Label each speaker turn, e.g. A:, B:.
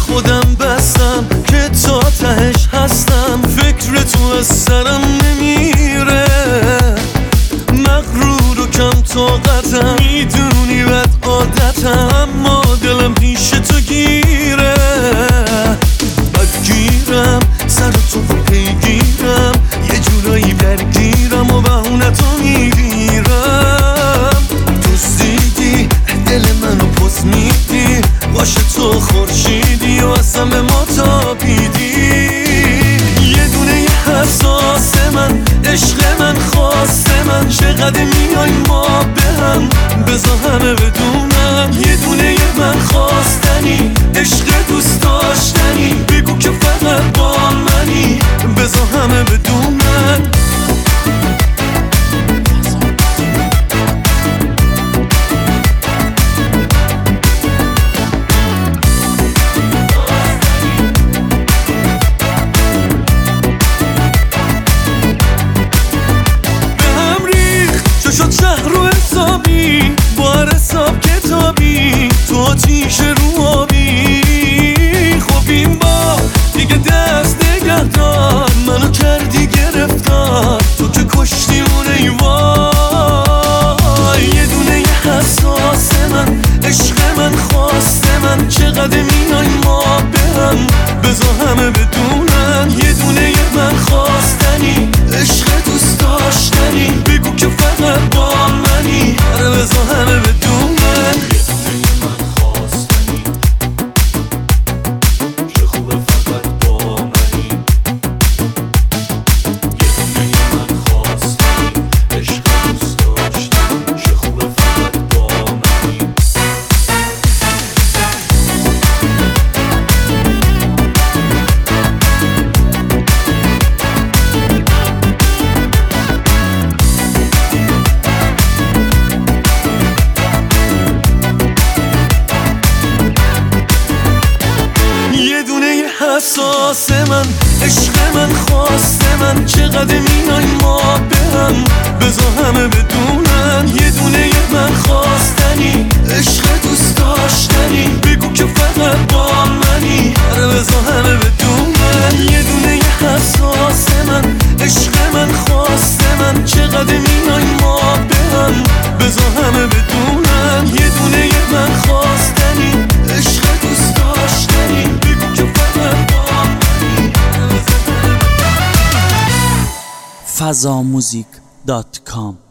A: خودم بستم که تا تهش هستم. فکر تو از سرم نمیره، مغرور و کم طاقتم، میدونی بد عادتم، اما دلم پیش تو گیره. بدگیرم سر تو رو پیگیرم، یه جورایی درگیرم و بهونه تو میگیرم. دزدیدی دل منو پس میدی، باشه تو خورشیدی و اصلا به ما تابیدی. یه دونه حساس من، عشق من، خواست من، چقدر میای ما به هم، بذار همه بدونن. یه دونه من خواستنی، عشق دوست داشتنی، بگو که فقط با منی، بذار همه بدونن. شد شهر رو حسابی، با هر حساب کتابی، تو آتیش رو آبی. خب این با دیگه دست نگه دار، منو کردی گرفتار، تو که کشتی اون ایوای. یه دونه حساس من، عشق من، خواست من، چقدر میای ما به هم، بذار همه بدونن. یه دونه من خواستنی، عشق دوست داشتنی، بگو که فقط با منی، آره بذار همه بدونن. یه دونه من خواستنی، چه خوبه فقط با منی. یه دونه من خواستنی، عشق دوست داشتنی، چه خوبه فقط با منی. حساس من، عشق من، خواست من، چقدر میای ما به هم، بذار همه بدونن. یه دونه من خواستنی، عشق دوست داشتنی، بگو که فقط با منی، آره بذار همه بدونن. یه دونه حساس من، عشق من، خواست من، چقدر میای ما به هم، بذار همه بدونن. یه دونه من خواستنی، عشق دوست داشتنی، بگو که فقط
B: fazamuzik.com